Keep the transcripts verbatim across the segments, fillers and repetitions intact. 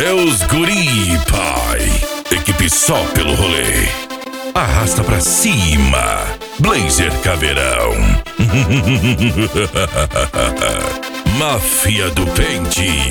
É os guri, pai. Equipe só pelo rolê. Arrasta pra cima. Blazer Caveirão. Máfia do Pente.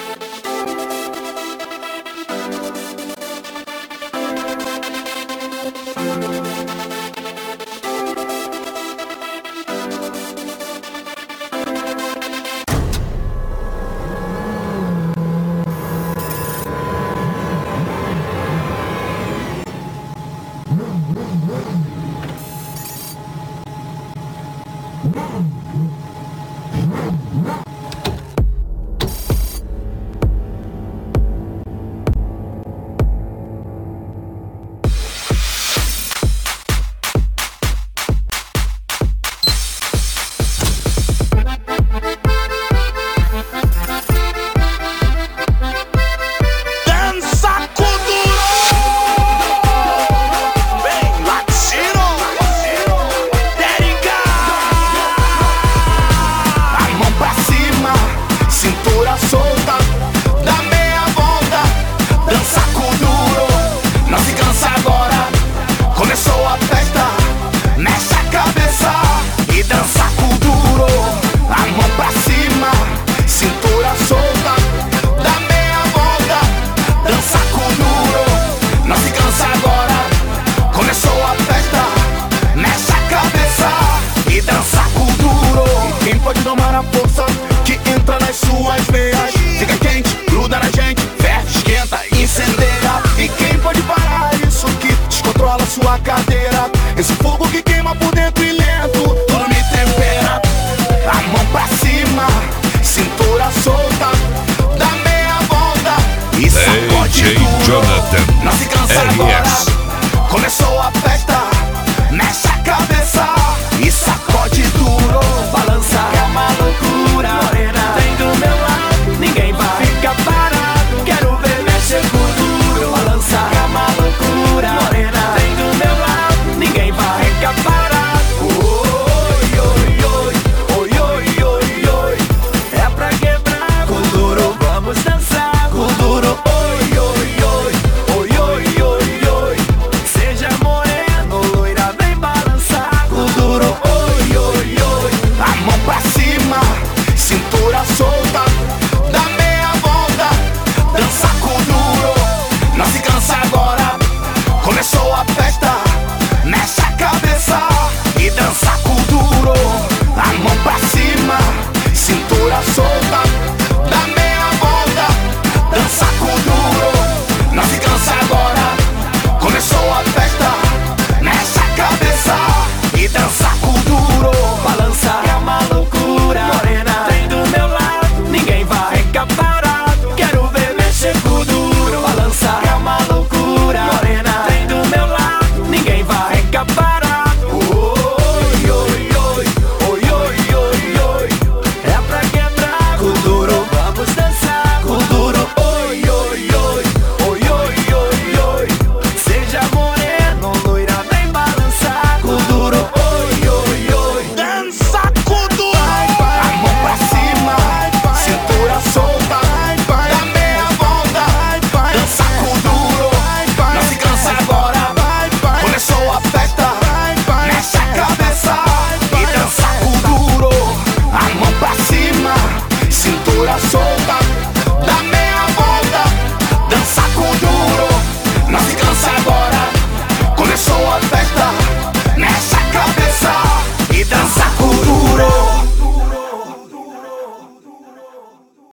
Esse fogo que queima por dentro e lento, tudo me tempera. A mão pra cima, cintura solta, dá meia volta e sacode D J duro. Jonathan Não se cansa R S. agora, começou a